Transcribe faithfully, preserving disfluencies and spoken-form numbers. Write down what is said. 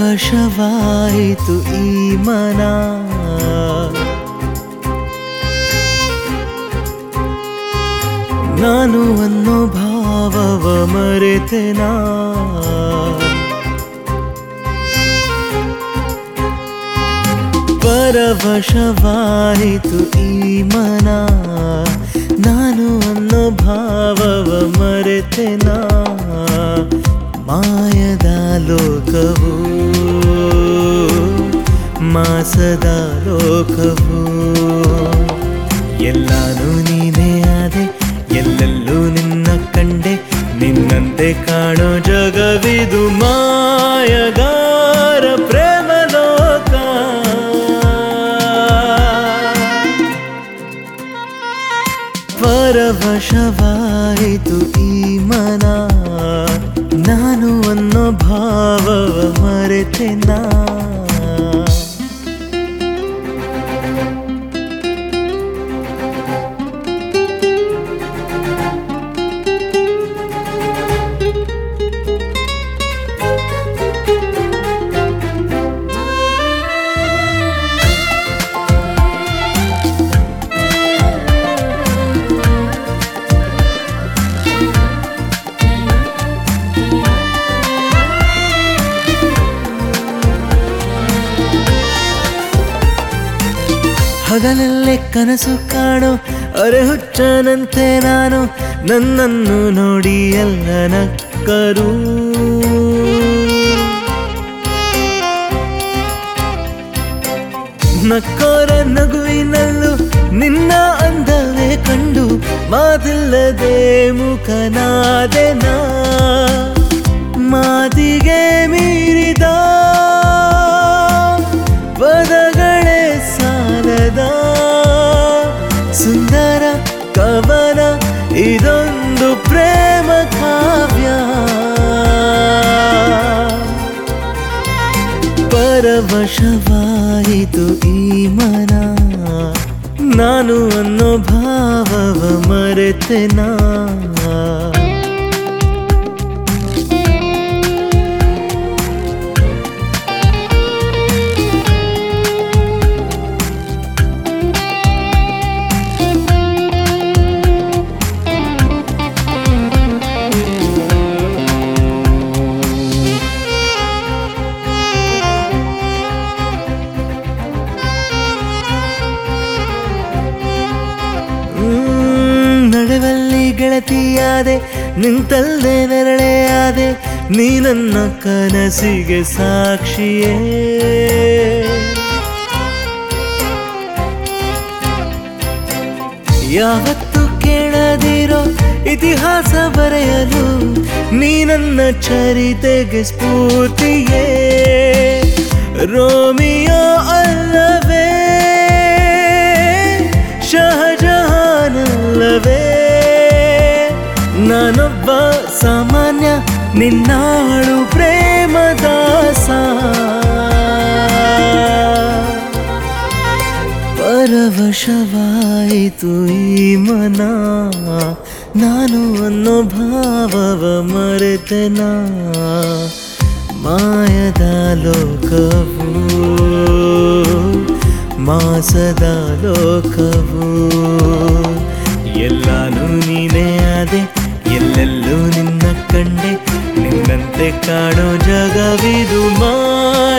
ಪರವಶವಾಯಿತು ಈ ಮನ ನಾನು ಅನ್ನೋ ಭಾವವ ಮರೆತೆನಾ ಪರವಶವಾಯಿತು ಈ ಮನ ನಾನು ಅನ್ನೋ ಭಾವವ ಮರೆತೆನಾ ಮಾಯದ ಲೋಕವು ಮಾಸದ ಲೋಕವು ಎಲ್ಲಾನು ನೀನೇ ಆದೆ ಎಲ್ಲೆಲ್ಲೂ ನಿನ್ನ ಕಂಡೆ ನಿನ್ನಂತೆ ಕಾಣೋ ಜಗವಿದು ಮಾಯಗಾರ ಪ್ರೇಮ ಲೋಕ ಪರವಶವಾಯಿತು ಈ ಮನ ನಾನು ಅನ್ನೋ ಭಾವವ ಮರೆತೆನಾ ಹಗಲಲ್ಲೇ ಕನಸು ಕಾಣೋ ಅರೆ ಹುಚ್ಚನಂತೆ ನಾನು ನನ್ನನ್ನು ನೋಡಿ ಎಲ್ಲ ನಕ್ಕರು ನಕ್ಕೋರ ನಗುವಿನಲ್ಲೂ ನಿನ್ನ ಅಂದವೇ ಕಂಡು ಮಾತಿಲ್ಲದೆ ಮುಖನಾದೆನಾ ಮಾತಿಗೆ ಮೀರಿದ ಪದಗಳೇ ಸಾಲದ ಸುಂದರ ಕವನ ಇದೊಂದು ಪ್ರೇಮ ಕಾವ್ಯ ಪರವಶವಾಯಿತು ಈ ಮನ ನಾನು ಅನ್ನೋ ಭಾವವ ಮರೆತೆನಾ ನಡೆವಲ್ಲಿ ಗೆಳತಿಯಾದೆ ನಿಂತಲ್ಲೇ ನೆರಳೆಯಾದೆ ನೀ ನನ್ನ ಕನಸಿಗೆ ಸಾಕ್ಷಿಯೇ ಯಾವತ್ತು ಕೇಳದಿರೋ ಇತಿಹಾಸ ಬರೆಯಲು ನೀ ನನ್ನ ಚರಿತೆಗೆ ಸ್ಫೂರ್ತಿಯೇ ರೋಮಿಯೋ ಅಲ್ಲವೇ ಶಹಜಹಾನಲ್ಲವೇ ನಾನೊಬ್ಬ ಸಾಮಾನ್ಯ ನಿನ್ನಾಳು ಪ್ರೇಮದಾಸ ಪರವಶವಾಯಿತು ಈ ಮನ ನಾನು ಅನ್ನೋ ಭಾವವ ಮರೆತೆನಾ ಮಾಯದ ಲೋಕವು ಮಾಸದ ಲೋಕವು ಎಲ್ಲಾನು ನೀನೇ ಆದೆ ಎಲ್ಲೆಲ್ಲೂ ನಿನ್ನ ಕಂಡೆ ನಿನ್ನಂತೆ ಕಾಣೋ ಜಗವಿದು ಮಾ